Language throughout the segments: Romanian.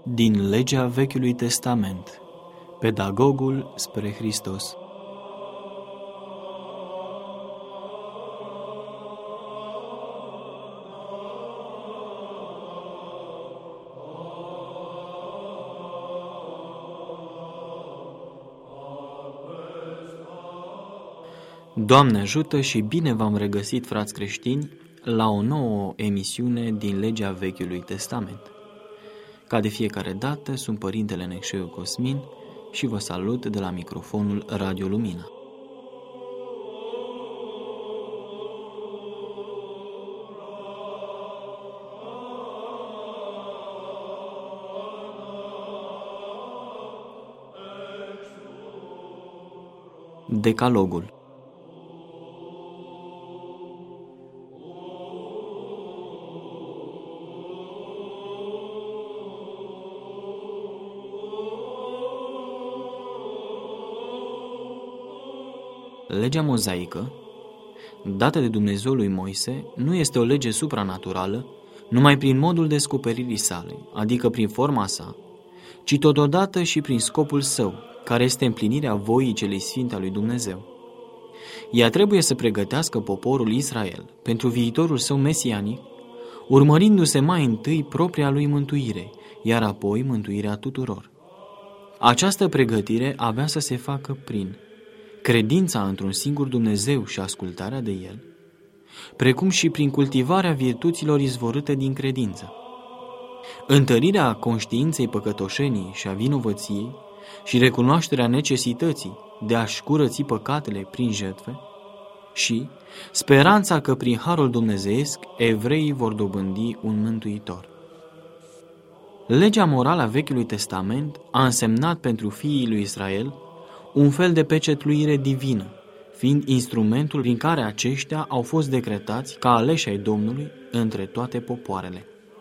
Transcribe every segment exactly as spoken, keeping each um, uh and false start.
Din legea Vechiului Testament, pedagogul spre Hristos. Doamne ajută și bine v-am regăsit, frați creștini, la o nouă emisiune din legea Vechiului Testament. Ca de fiecare dată, sunt Părintele Necșeu Cosmin și vă salut de la microfonul Radio Lumina. Decalogul. Legea mozaică, dată de Dumnezeu lui Moise, nu este o lege supranaturală numai prin modul descoperirii sale, adică prin forma sa, ci totodată și prin scopul său, care este împlinirea voii celei sfinte a lui Dumnezeu. Ea trebuie să pregătească poporul Israel pentru viitorul său mesianic, urmărindu-se mai întâi propria lui mântuire, iar apoi mântuirea tuturor. Această pregătire avea să se facă prin credința într-un singur Dumnezeu și ascultarea de El, precum și prin cultivarea virtuților izvorâte din credință, întărirea conștiinței păcătoșenii și a vinovăției și recunoașterea necesității de a-și curăți păcatele prin jertfe și speranța că prin harul dumnezeiesc evreii vor dobândi un mântuitor. Legea morală a Vechiului Testament a însemnat pentru fiii lui Israel un fel de pecetluire divină, fiind instrumentul prin care aceștia au fost decretați ca aleși ai Domnului între toate popoarele.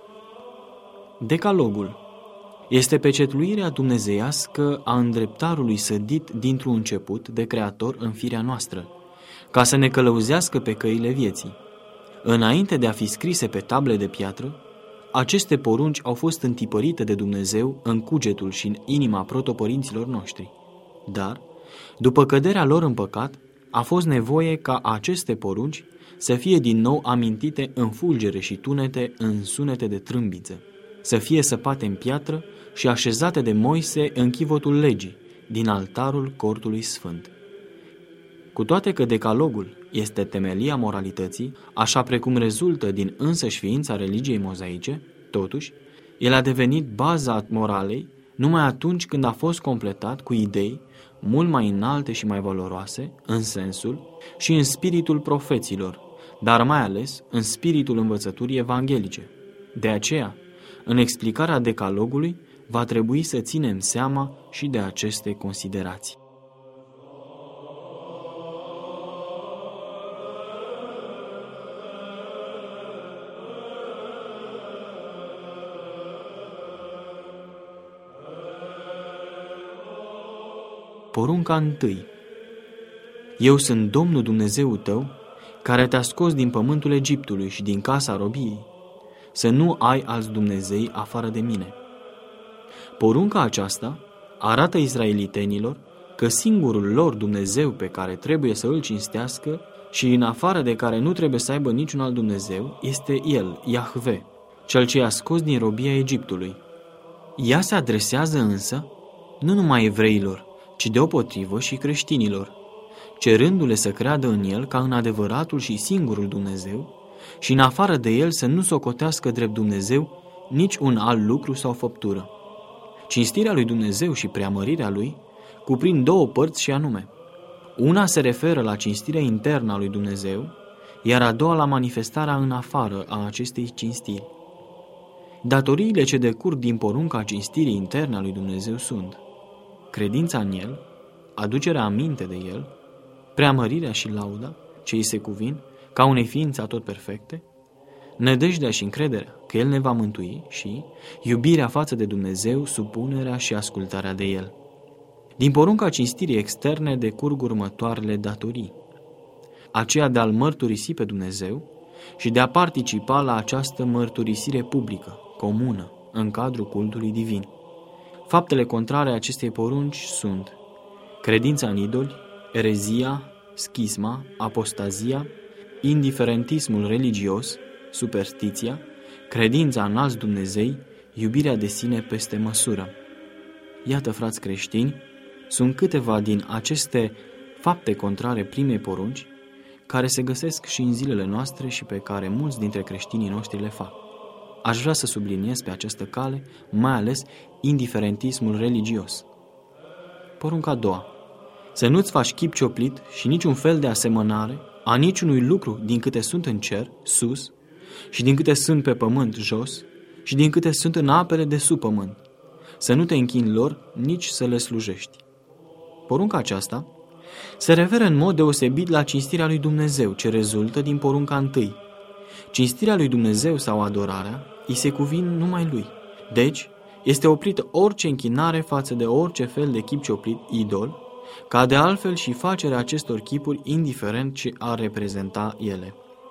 Decalogul este pecetluirea dumnezeiască a îndreptarului sădit dintr-un început de Creator în firea noastră, ca să ne călăuzească pe căile vieții. Înainte de a fi scrise pe table de piatră, aceste porunci au fost întipărite de Dumnezeu în cugetul și în inima protopărinților noștri. Dar, după căderea lor în păcat, a fost nevoie ca aceste porunci să fie din nou amintite în fulgere și tunete, în sunete de trâmbiță, să fie săpate în piatră și așezate de Moise în chivotul legii, din altarul cortului sfânt. Cu toate că decalogul este temelia moralității, așa precum rezultă din însăși ființa religiei mozaice, totuși, el a devenit baza moralei numai atunci când a fost completat cu idei mult mai înalte și mai valoroase în sensul și în spiritul profeților, dar mai ales în spiritul învățăturii evanghelice. De aceea, în explicarea decalogului, va trebui să ținem seama și de aceste considerații. Porunca întâi. Eu sunt Domnul Dumnezeul tău, care te-a scos din pământul Egiptului și din casa robiei, să nu ai alți Dumnezei afară de mine. Porunca aceasta arată israelitenilor că singurul lor Dumnezeu pe care trebuie să îl cinstească și în afară de care nu trebuie să aibă niciun alt Dumnezeu este El, Iahve, Cel ce i-a scos din robia Egiptului. Ea se adresează însă nu numai evreilor, ci deopotrivă și creștinilor, cerându-le să creadă în El ca în adevăratul și singurul Dumnezeu și în afară de El să nu socotească drept Dumnezeu nici un alt lucru sau făptură. Cinstirea lui Dumnezeu și preamărirea Lui cuprind două părți și anume: una se referă la cinstirea internă a lui Dumnezeu, iar a doua la manifestarea în afară a acestei cinstiri. Datoriile ce decurg din porunca cinstirii interne a lui Dumnezeu sunt credința în El, aducerea aminte de El, preamărirea și lauda, ce îi se cuvin, ca unei ființe atot perfecte, nădejdea și încrederea că El ne va mântui și iubirea față de Dumnezeu, supunerea și ascultarea de El. Din porunca cinstirii externe decurg următoarele datorii: aceea de a-L mărturisi pe Dumnezeu și de a participa la această mărturisire publică, comună, în cadrul cultului divin. Faptele contrare acestei porunci sunt credința în idoli, erezia, schisma, apostazia, indiferentismul religios, superstiția, credința în alți Dumnezei, iubirea de sine peste măsură. Iată, frați creștini, sunt câteva din aceste fapte contrare primei porunci, care se găsesc și în zilele noastre și pe care mulți dintre creștinii noștri le fac. Aș vrea să subliniez pe această cale, mai ales indiferentismul religios. Porunca a doua. Să nu-ți faci chip cioplit și niciun fel de asemănare a niciunui lucru din câte sunt în cer, sus, și din câte sunt pe pământ, jos, și din câte sunt în apele de sub pământ. Să nu te închini lor, nici să le slujești. Porunca aceasta se referă în mod deosebit la cinstirea lui Dumnezeu, ce rezultă din porunca întâi. Cinstirea lui Dumnezeu sau adorarea îi se cuvin numai lui. Deci, este oprită orice închinare față de orice fel de chip cioplit, idol, ca de altfel și facerea acestor chipuri, indiferent ce ar reprezenta ele.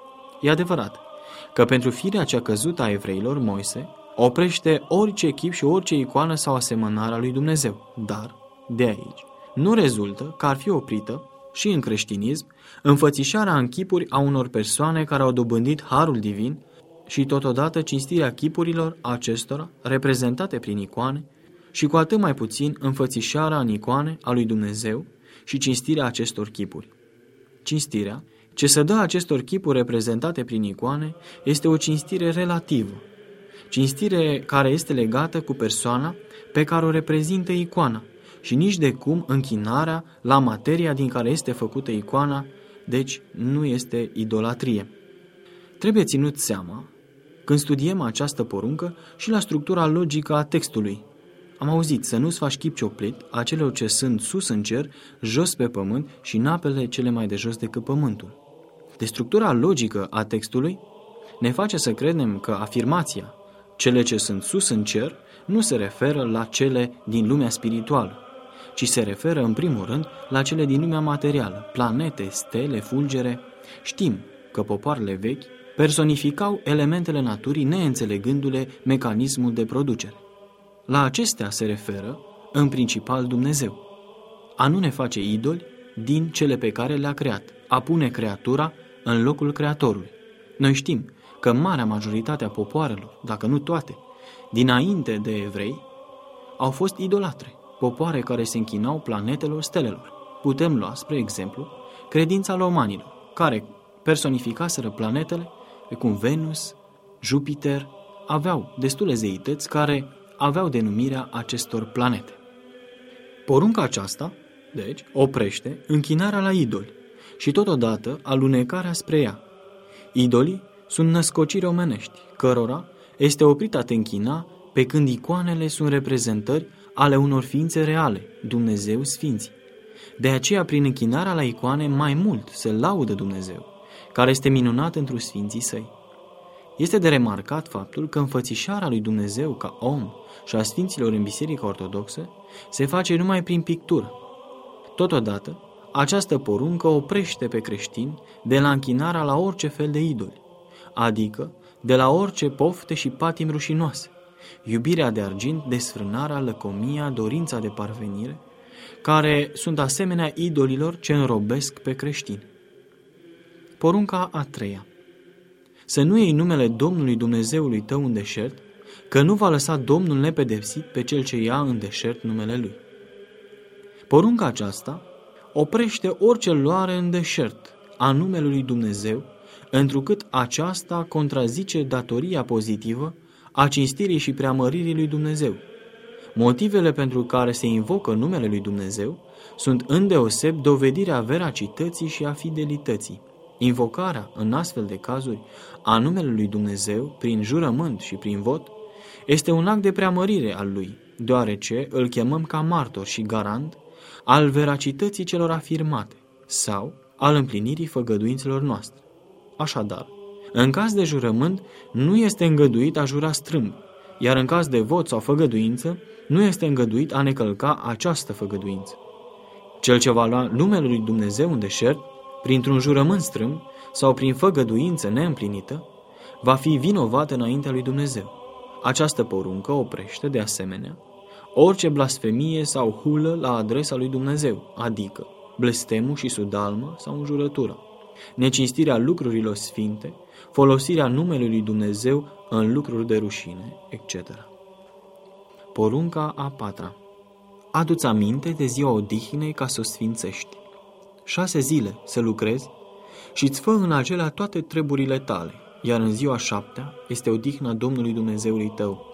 E adevărat că pentru firea cea căzută a evreilor, Moise oprește orice chip și orice icoană sau asemănare a lui Dumnezeu, dar, de aici, nu rezultă că ar fi oprită și în creștinism înfățișarea în chipuri a unor persoane care au dobândit harul divin și totodată cinstirea chipurilor acestora reprezentate prin icoane și cu atât mai puțin înfățișarea în icoane a lui Dumnezeu și cinstirea acestor chipuri. Cinstirea ce se dă acestor chipuri reprezentate prin icoane este o cinstire relativă, cinstire care este legată cu persoana pe care o reprezintă icoana și nici de cum închinarea la materia din care este făcută icoana, deci nu este idolatrie. Trebuie ținut seama, când studiem această poruncă, și la structura logică a textului. Am auzit să nu-ți faci chip cioplit a celor ce sunt sus în cer, jos pe pământ și în apele cele mai de jos decât pământul. De structura logică a textului ne face să credem că afirmația cele ce sunt sus în cer nu se referă la cele din lumea spirituală, ci se referă în primul rând la cele din lumea materială, planete, stele, fulgere. Știm că popoarele vechi personificau elementele naturii neînțelegându-le mecanismul de producere. La acestea se referă în principal Dumnezeu. A nu ne face idoli din cele pe care le-a creat, a pune creatura în locul creatorului. Noi știm că marea majoritate a popoarelor, dacă nu toate, dinainte de evrei, au fost idolatre, popoare care se închinau planetelor, stelelor. Putem lua, spre exemplu, credința romanilor, care personificaseră planetele, precum Venus, Jupiter, aveau destule zeități care aveau denumirea acestor planete. Porunca aceasta, deci, oprește închinarea la idoli și totodată alunecarea spre ea. Idolii sunt născociri omenești, cărora este oprit a te închina, pe când icoanele sunt reprezentări ale unor ființe reale, Dumnezeu sfinții. De aceea, prin închinarea la icoane, mai mult se laudă Dumnezeu, care este minunat întru sfinții săi. Este de remarcat faptul că înfățișarea lui Dumnezeu ca om și a sfinților în Biserica Ortodoxă se face numai prin pictură. Totodată, această poruncă oprește pe creștini de la închinarea la orice fel de idoli, adică de la orice pofte și patimi rușinoase, iubirea de argint, desfrânarea, lăcomia, dorința de parvenire, care sunt asemenea idolilor ce înrobesc pe creștini. Porunca a treia. Să nu iei numele Domnului Dumnezeului tău în deșert, că nu va lăsa Domnul nepedepsit pe cel ce ia în deșert numele Lui. Porunca aceasta oprește orice luare în deșert a numelui lui Dumnezeu, întrucât aceasta contrazice datoria pozitivă a cinstirii și preamăririi lui Dumnezeu. Motivele pentru care se invocă numele lui Dumnezeu sunt îndeoseb dovedirea veracității și a fidelității. Invocarea, în astfel de cazuri, a numelui lui Dumnezeu, prin jurământ și prin vot, este un act de preamărire al Lui, deoarece îl chemăm ca martor și garant al veracității celor afirmate sau al împlinirii făgăduințelor noastre. Așadar, în caz de jurământ, nu este îngăduit a jura strâmb, iar în caz de vot sau făgăduință, nu este îngăduit a ne călca această făgăduință. Cel ce va lua numele lui Dumnezeu în deșert, printr-un jurământ strâmb sau prin făgăduință neîmplinită, va fi vinovat înaintea lui Dumnezeu. Această poruncă oprește, de asemenea, orice blasfemie sau hulă la adresa lui Dumnezeu, adică blestemul și sudalmă sau înjurătura, necinstirea lucrurilor sfinte, folosirea numelui lui Dumnezeu în lucruri de rușine, et cetera. Porunca a patra. Adu-ți aminte de ziua odihnei ca să o sfințești. Șase zile să lucrezi și-ți fă în acelea toate treburile tale, iar în ziua șaptea este odihna Domnului Dumnezeului tău.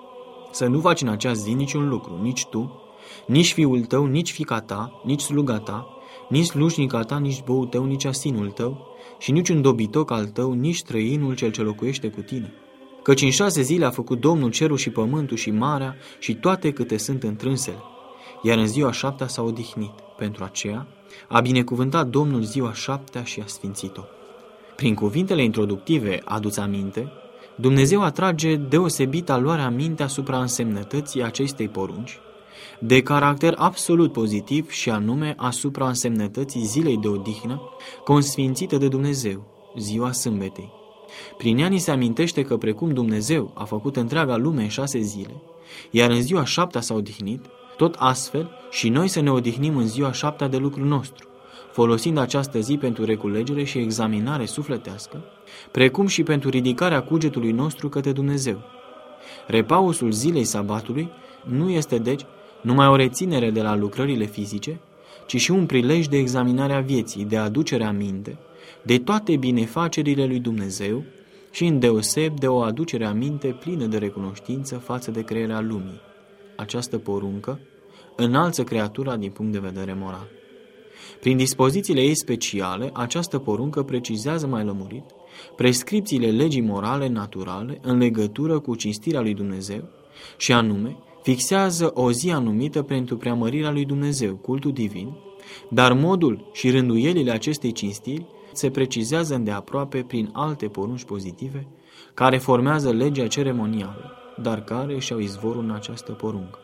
Să nu faci în acea zi niciun lucru, nici tu, nici fiul tău, nici fiica ta, nici sluga ta, nici slujnica ta, nici boul tău, nici asinul tău și nici un dobitoc al tău, nici străinul cel ce locuiește cu tine. Căci în șase zile a făcut Domnul cerul și pământul și marea și toate câte sunt întrânsele, iar în ziua șaptea s-a odihnit. Pentru aceea a binecuvântat Domnul ziua șaptea și a sfințit-o. Prin cuvintele introductive, adu-ți aminte, Dumnezeu atrage deosebită luarea aminte asupra însemnătății acestei porunci, de caracter absolut pozitiv și anume asupra însemnătății zilei de odihnă, consfințită de Dumnezeu, ziua sâmbetei. Prin ea ni se amintește că precum Dumnezeu a făcut întreaga lume în șase zile, iar în ziua șaptea s-a odihnit, tot astfel și noi să ne odihnim în ziua șaptea de lucru nostru, folosind această zi pentru reculegere și examinare sufletească, precum și pentru ridicarea cugetului nostru către Dumnezeu. Repausul zilei sabatului nu este, deci, numai o reținere de la lucrările fizice, ci și un prilej de examinare a vieții, de aducere aminte de toate binefacerile lui Dumnezeu și îndeoseb de o aducere aminte plină de recunoștință față de crearea lumii. Această poruncă înalță creatura din punct de vedere moral. Prin dispozițiile ei speciale, această poruncă precizează mai lămurit prescripțiile legii morale naturale în legătură cu cinstirea lui Dumnezeu și anume fixează o zi anumită pentru preamărirea lui Dumnezeu, cultul divin, dar modul și rânduielile acestei cinstiri se precizează îndeaproape prin alte porunci pozitive care formează legea ceremonială, dar care își au izvorul în această poruncă.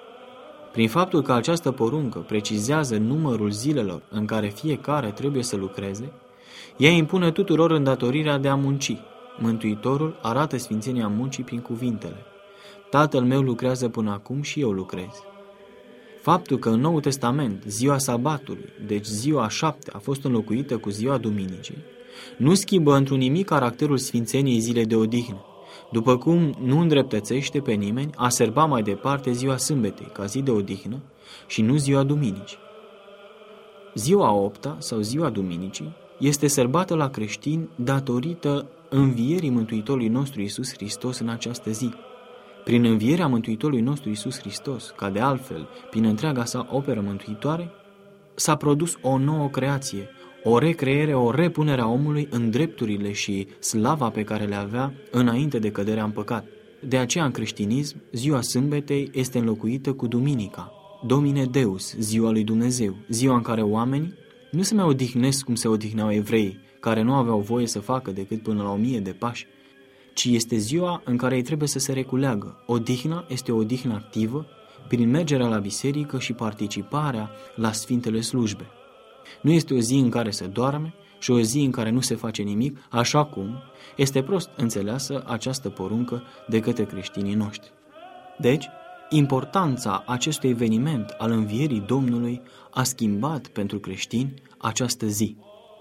Prin faptul că această poruncă precizează numărul zilelor în care fiecare trebuie să lucreze, ea impune tuturor îndatorirea de a munci. Mântuitorul arată sfințenia muncii prin cuvintele: Tatăl meu lucrează până acum și eu lucrez. Faptul că în Noul Testament ziua sabatului, deci ziua a șaptea, a fost înlocuită cu ziua duminicii, nu schimbă într-un nimic caracterul sfințeniei zilei de odihnă, după cum nu îndreptățește pe nimeni a serba mai departe ziua sâmbetei ca zi de odihnă și nu ziua duminicii. Ziua a opta sau ziua duminicii este sărbată la creștini datorită învierii Mântuitorului nostru Iisus Hristos în această zi. Prin învierea Mântuitorului nostru Iisus Hristos, ca de altfel prin întreaga sa operă mântuitoare, s-a produs o nouă creație, o recreere, o repunere a omului în drepturile și slava pe care le avea înainte de căderea în păcat. De aceea în creștinism, ziua sâmbetei este înlocuită cu duminica, Domine Deus, ziua lui Dumnezeu, ziua în care oamenii nu se mai odihnesc cum se odihneau evreii, care nu aveau voie să facă decât până la o mie de pași, ci este ziua în care ei trebuie să se reculeagă. Odihna este o odihnă activă prin mergerea la biserică și participarea la sfintele slujbe. Nu este o zi în care se doarme și o zi în care nu se face nimic, așa cum este prost înțeleasă această poruncă de către creștinii noștri. Deci, importanța acestui eveniment al învierii Domnului a schimbat pentru creștini această zi.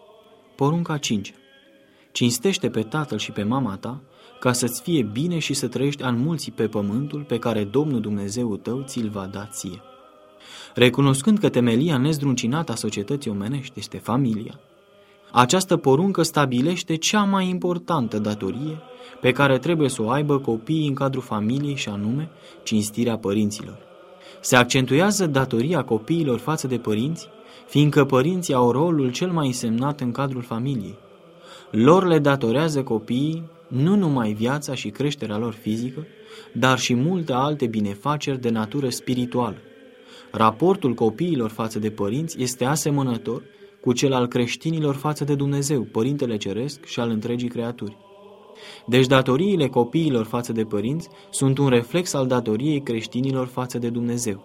Porunca a cincea. Cinstește pe tatăl și pe mama ta, ca să-ți fie bine și să trăiești an mulți pe pământul pe care Domnul Dumnezeul tău ți-l va da ție. Recunoscând că temelia nezdruncinată a societății omenești este familia, această poruncă stabilește cea mai importantă datorie pe care trebuie să o aibă copiii în cadrul familiei și anume cinstirea părinților. Se accentuează datoria copiilor față de părinți, fiindcă părinții au rolul cel mai însemnat în cadrul familiei. Lor le datorează copiii nu numai viața și creșterea lor fizică, dar și multe alte binefaceri de natură spirituală. Raportul copiilor față de părinți este asemănător cu cel al creștinilor față de Dumnezeu, Părintele Ceresc și al întregii creaturi. Deci datoriile copiilor față de părinți sunt un reflex al datoriei creștinilor față de Dumnezeu.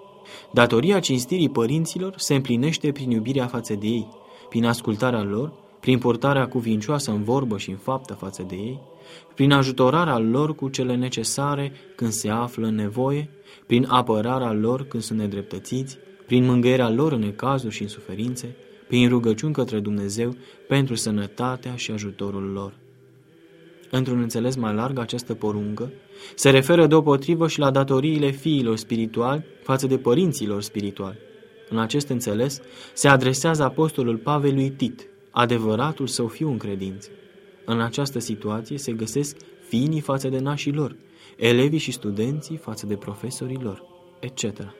Datoria cinstirii părinților se împlinește prin iubirea față de ei, prin ascultarea lor prin purtarea cuvincioasă în vorbă și în faptă față de ei, prin ajutorarea lor cu cele necesare când se află în nevoie, prin apărarea lor când sunt nedreptățiți, prin mângâierea lor în necazuri și în suferințe, prin rugăciuni către Dumnezeu pentru sănătatea și ajutorul lor. Într-un înțeles mai larg, această poruncă se referă deopotrivă și la datoriile fiilor spirituali față de părinților spirituali. În acest înțeles se adresează apostolul Pavel lui Tit, adevăratul său fiu în credință. În această situație se găsesc fiinii față de nașii lor, elevii și studenții față de profesorii lor, et cetera.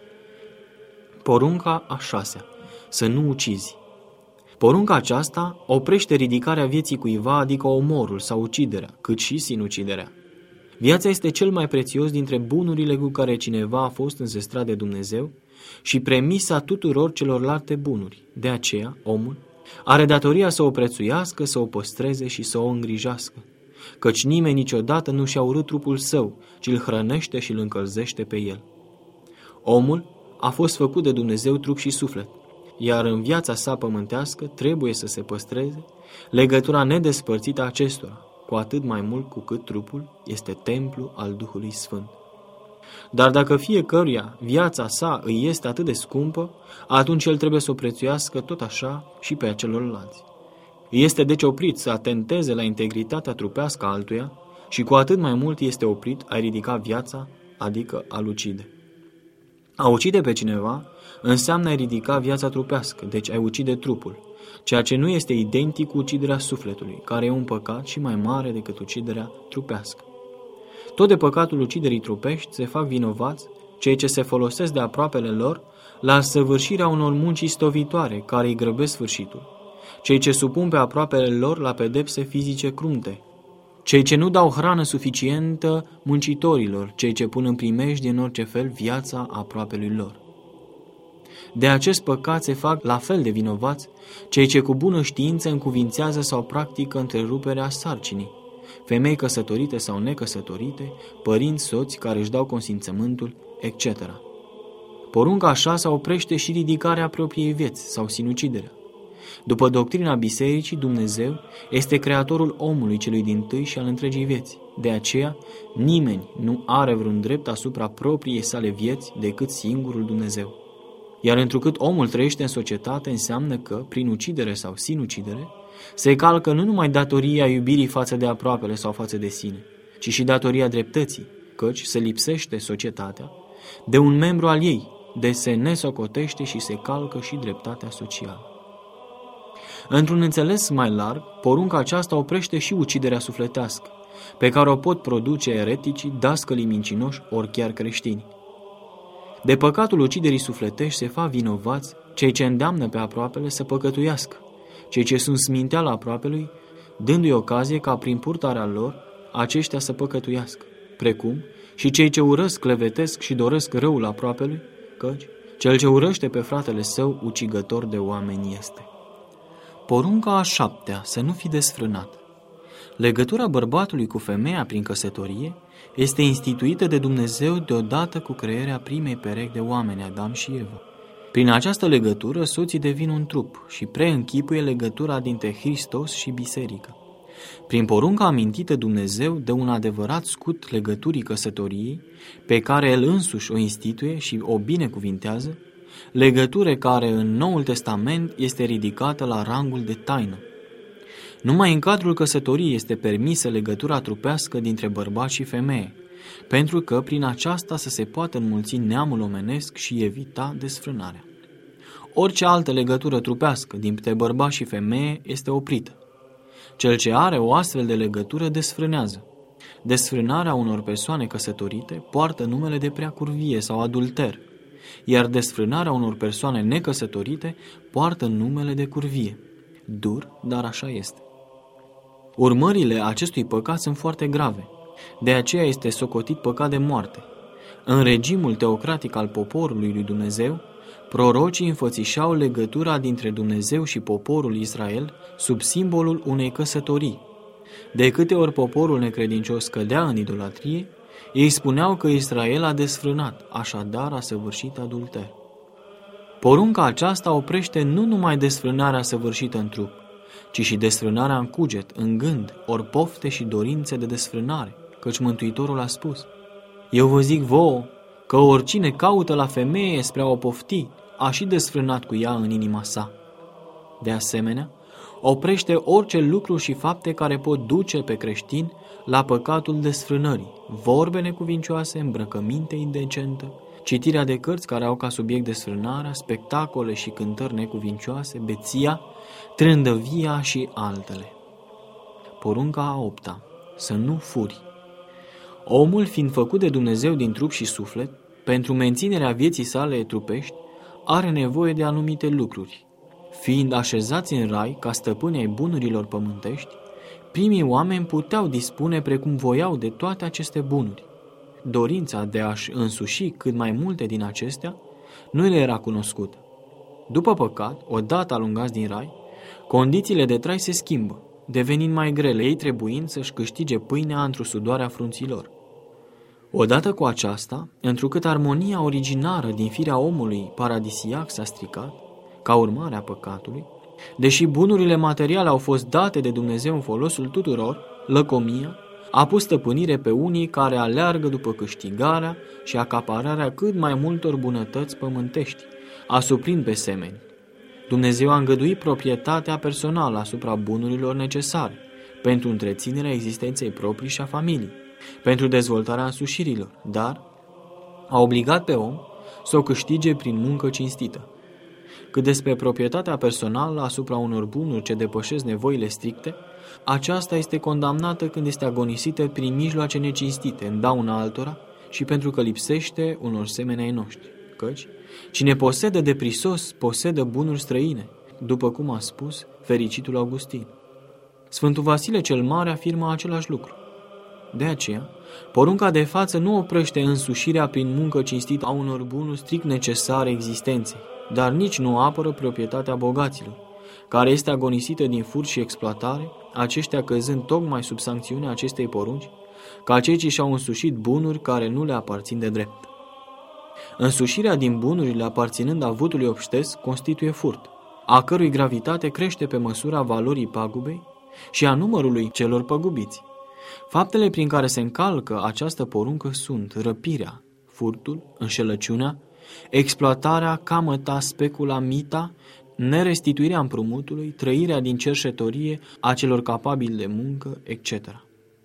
Porunca a șasea, să nu ucizi. Porunca aceasta oprește ridicarea vieții cuiva, adică omorul sau uciderea, cât și sinuciderea. Viața este cel mai prețios dintre bunurile cu care cineva a fost înzestrat de Dumnezeu și premisa tuturor celorlalte bunuri. De aceea, omul are datoria să o prețuiască, să o păstreze și să o îngrijească, căci nimeni niciodată nu și-a urât trupul său, ci îl hrănește și îl încălzește pe el. Omul a fost făcut de Dumnezeu trup și suflet, iar în viața sa pământească trebuie să se păstreze legătura nedespărțită a acestora, cu atât mai mult cu cât trupul este templu al Duhului Sfânt. Dar dacă fiecăruia viața sa îi este atât de scumpă, atunci el trebuie să o prețuiască tot așa și pe celorlalți. Este deci oprit să atenteze la integritatea trupească a altuia și cu atât mai mult este oprit a ridica viața, adică a ucide. A ucide pe cineva înseamnă a ridica viața trupească, deci a ucide trupul, ceea ce nu este identic cu uciderea sufletului, care e un păcat și mai mare decât uciderea trupească. Tot de păcatul uciderii trupești se fac vinovați cei ce se folosesc de aproapele lor la săvârșirea unor munci istovitoare care îi grăbesc sfârșitul, cei ce supun pe aproapele lor la pedepse fizice crunte, cei ce nu dau hrană suficientă muncitorilor, cei ce pun în primejdie în orice fel viața aproapelui lor. De acest păcat se fac la fel de vinovați cei ce cu bună știință încuvințează sau practică întreruperea sarcinii, femei căsătorite sau necăsătorite, părinți, soți care își dau consimțământul, et cetera. Porunca a șasea oprește și ridicarea propriei vieți sau sinuciderea. După doctrina bisericii, Dumnezeu este creatorul omului celui dintâi și al întregii vieți. De aceea, nimeni nu are vreun drept asupra propriei sale vieți decât singurul Dumnezeu. Iar întrucât omul trăiește în societate, înseamnă că, prin ucidere sau sinucidere, se calcă nu numai datoria iubirii față de aproapele sau față de sine, ci și datoria dreptății, căci se lipsește societatea de un membru al ei, de se nesocotește și se calcă și dreptatea socială. Într-un înțeles mai larg, porunca aceasta oprește și uciderea sufletească, pe care o pot produce ereticii, dascălii mincinoși, ori chiar creștini. De păcatul uciderii sufletești se fac vinovați cei ce îndeamnă pe aproapele să păcătuiască, cei ce sunt sminteala aproapelui, dându-i ocazie ca prin purtarea lor aceștia să păcătuiască, precum și cei ce urăsc, clevetesc și doresc răul aproapelui, căci cel ce urăște pe fratele său ucigător de oameni este. Porunca a șaptea, să nu fi desfrânat. Legătura bărbatului cu femeia prin căsătorie este instituită de Dumnezeu deodată cu crearea primei perechi de oameni, Adam și Eva. Prin această legătură, soții devin un trup și preînchipuie legătura dintre Hristos și biserică. Prin porunca amintită, Dumnezeu dă un adevărat scut legăturii căsătoriei, pe care El însuși o instituie și o binecuvintează, legătură care în Noul Testament este ridicată la rangul de taină. Numai în cadrul căsătoriei este permisă legătura trupească dintre bărbat și femeie, pentru că prin aceasta să se poată înmulți neamul omenesc și evita desfrânarea. Orice altă legătură trupească dintre bărbat și femeie este oprită. Cel ce are o astfel de legătură desfrânează. Desfrânarea unor persoane căsătorite poartă numele de preacurvie sau adulter, iar desfrânarea unor persoane necăsătorite poartă numele de curvie. Dur, dar așa este. Urmările acestui păcat sunt foarte grave, de aceea este socotit păcat de moarte. În regimul teocratic al poporului lui Dumnezeu, prorocii înfățișau legătura dintre Dumnezeu și poporul Israel sub simbolul unei căsătorii. De câte ori poporul necredincios cădea în idolatrie, ei spuneau că Israel a desfrânat, așadar a săvârșit adulter. Porunca aceasta oprește nu numai desfrânarea săvârșită în trup, ci și desfrânarea în cuget, în gând, ori pofte și dorințe de desfrânare, căci Mântuitorul a spus: Eu vă zic vouă că oricine caută la femeie spre a o pofti, a și desfrânat cu ea în inima sa. De asemenea, oprește orice lucru și fapte care pot duce pe creștin la păcatul desfrânării, vorbe necuvincioase, îmbrăcăminte indecentă, citirea de cărți care au ca subiect desfrânarea, spectacole și cântări necuvincioase, beția, trândăvia și altele. Porunca a opta. Să nu furi. Omul, fiind făcut de Dumnezeu din trup și suflet, pentru menținerea vieții sale trupești, are nevoie de anumite lucruri. Fiind așezați în rai ca stăpâni ai bunurilor pământești, primii oameni puteau dispune precum voiau de toate aceste bunuri. Dorința de a-și însuși cât mai multe din acestea nu le era cunoscută. După păcat, odată alungați din rai, condițiile de trai se schimbă, devenind mai grele, ei trebuind să-și câștige pâinea într-o sudoarea frunților. Odată cu aceasta, întrucât armonia originară din firea omului paradisiac s-a stricat, ca urmare a păcatului, deși bunurile materiale au fost date de Dumnezeu în folosul tuturor, lăcomia a pus stăpânire pe unii care aleargă după câștigarea și acapararea cât mai multor bunătăți pământești, asuprind pe semeni. Dumnezeu a îngăduit proprietatea personală asupra bunurilor necesare pentru întreținerea existenței proprii și a familiei, pentru dezvoltarea însușirilor, dar a obligat pe om să o câștige prin muncă cinstită. Cât despre proprietatea personală asupra unor bunuri ce depășesc nevoile stricte, aceasta este condamnată când este agonisită prin mijloace necinstite, în dauna altora și pentru că lipsește unor semeni ai noștri. Căci, cine posedă de prisos, posedă bunuri străine, după cum a spus fericitul Augustin. Sfântul Vasile cel Mare afirmă același lucru. De aceea, porunca de față nu oprește însușirea prin muncă cinstită a unor bunuri strict necesare existenței, dar nici nu apără proprietatea bogaților, care este agonisită din furt și exploatare, aceștia căzând tocmai sub sancțiunea acestei porunci, ca cei ce și-au însușit bunuri care nu le aparțin de drept. Însușirea din bunurile aparținând avutului obștesc constituie furt, a cărui gravitate crește pe măsura valorii pagubei și a numărului celor păgubiți. Faptele prin care se încalcă această poruncă sunt răpirea, furtul, înșelăciunea, exploatarea, camăta, specula, mita, nerestituirea împrumutului, trăirea din cerșetorie a celor capabili de muncă, et cetera.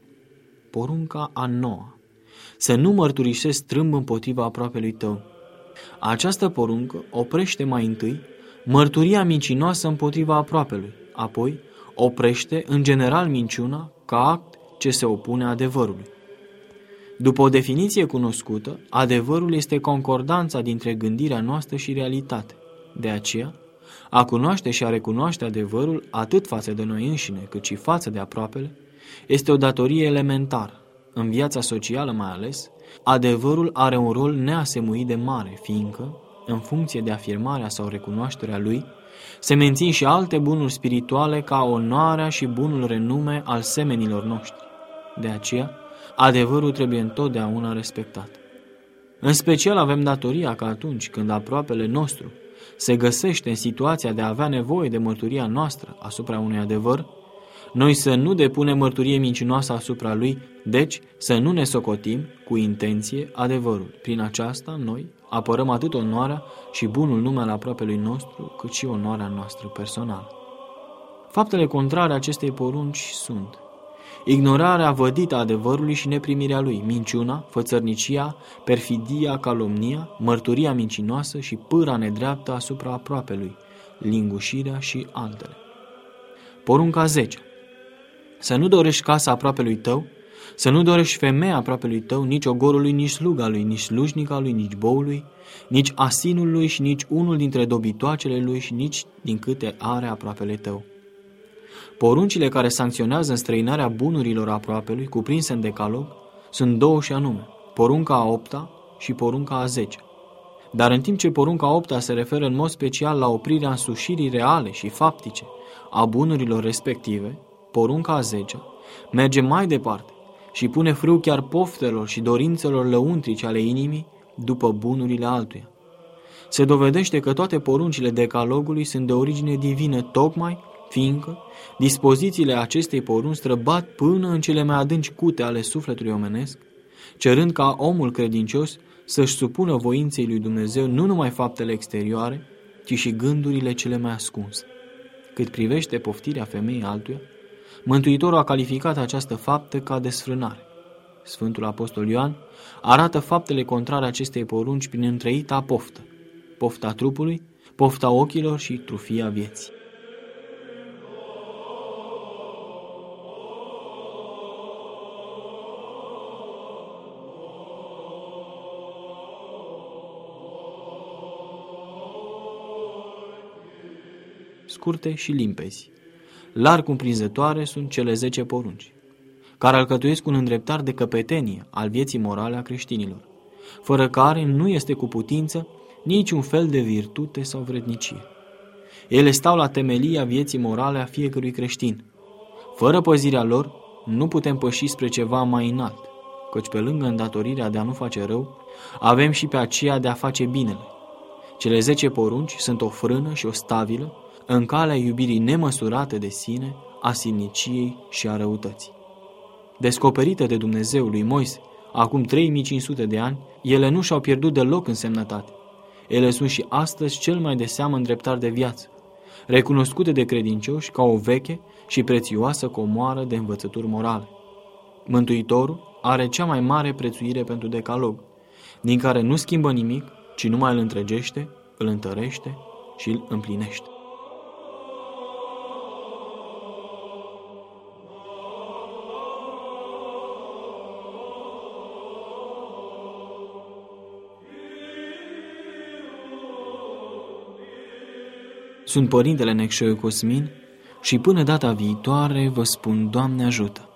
Porunca a noua. Să nu mărturisești strâmb împotriva aproapelui tău. Această poruncă oprește mai întâi mărturia mincinoasă împotriva aproapelui, apoi oprește în general minciuna ca act ce se opune adevărului. După o definiție cunoscută, adevărul este concordanța dintre gândirea noastră și realitate. De aceea, a cunoaște și a recunoaște adevărul atât față de noi înșine, cât și față de aproapele, este o datorie elementară. În viața socială mai ales, adevărul are un rol neasemuit de mare, fiindcă, în funcție de afirmarea sau recunoașterea lui, se mențin și alte bunuri spirituale ca onoarea și bunul renume al semenilor noștri. De aceea, adevărul trebuie întotdeauna respectat. În special avem datoria că atunci când aproapele nostru se găsește în situația de a avea nevoie de mărturia noastră asupra unui adevăr, noi să nu depunem mărturie mincinoasă asupra lui, deci să nu ne socotim cu intenție adevărul. Prin aceasta noi apărăm atât onoarea și bunul nume al aproapelui nostru, cât și onoarea noastră personală. Faptele contrare acestei porunci sunt ignorarea vădită a adevărului și neprimirea lui, minciuna, fățărnicia, perfidia, calomnia, mărturia mincinoasă și pâra nedreaptă asupra aproapelui, lingușirea și altele. Porunca zece. Să nu dorești casa aproapelui tău, să nu dorești femeia aproapelui tău, nici ogorului, nici sluga lui, nici slujnica lui, nici boului, nici asinul lui și nici unul dintre dobitoacele lui și nici din câte are aproapele tău. Poruncile care sancționează înstrăinarea bunurilor aproapelui, cuprinse în decalog, sunt două și anume, porunca a opta și porunca a zecea. Dar în timp ce porunca a opta se referă în mod special la oprirea însușirii reale și faptice a bunurilor respective, porunca a zecea merge mai departe și pune frâu chiar poftelor și dorințelor lăuntrice ale inimii după bunurile altuia. Se dovedește că toate poruncile decalogului sunt de origine divină tocmai fiindcă dispozițiile acestei porunci străbat până în cele mai adânci cute ale sufletului omenesc, cerând ca omul credincios să-și supună voinței lui Dumnezeu nu numai faptele exterioare, ci și gândurile cele mai ascunse. Cât privește poftirea femeii altuia, Mântuitorul a calificat această faptă ca desfrânare. Sfântul Apostol Ioan arată faptele contrare acestei porunci prin întrăita poftă, pofta trupului, pofta ochilor și trufia vieții. Scurte și limpezi, larg cuprinzătoare sunt cele zece porunci, care alcătuiesc un îndreptar de căpetenie al vieții morale a creștinilor, fără care nu este cu putință niciun fel de virtute sau vrednicie. Ele stau la temelia vieții morale a fiecărui creștin. Fără păzirea lor, nu putem păși spre ceva mai înalt, căci pe lângă îndatorirea de a nu face rău, avem și pe aceea de a face binele. Cele zece porunci sunt o frână și o stabilă în calea iubirii nemăsurate de sine, a silniciei și a răutății. Descoperite de Dumnezeu lui Moise acum trei mii cinci sute de ani, ele nu și-au pierdut deloc însemnătate. Ele sunt și astăzi cel mai de seamă îndreptar de viață, recunoscute de credincioși ca o veche și prețioasă comoară de învățături morale. Mântuitorul are cea mai mare prețuire pentru decalog, din care nu schimbă nimic, ci numai îl întregește, îl întărește și îl împlinește. Sunt Părintele Necșoiu Cosmin și până data viitoare vă spun Doamne ajută!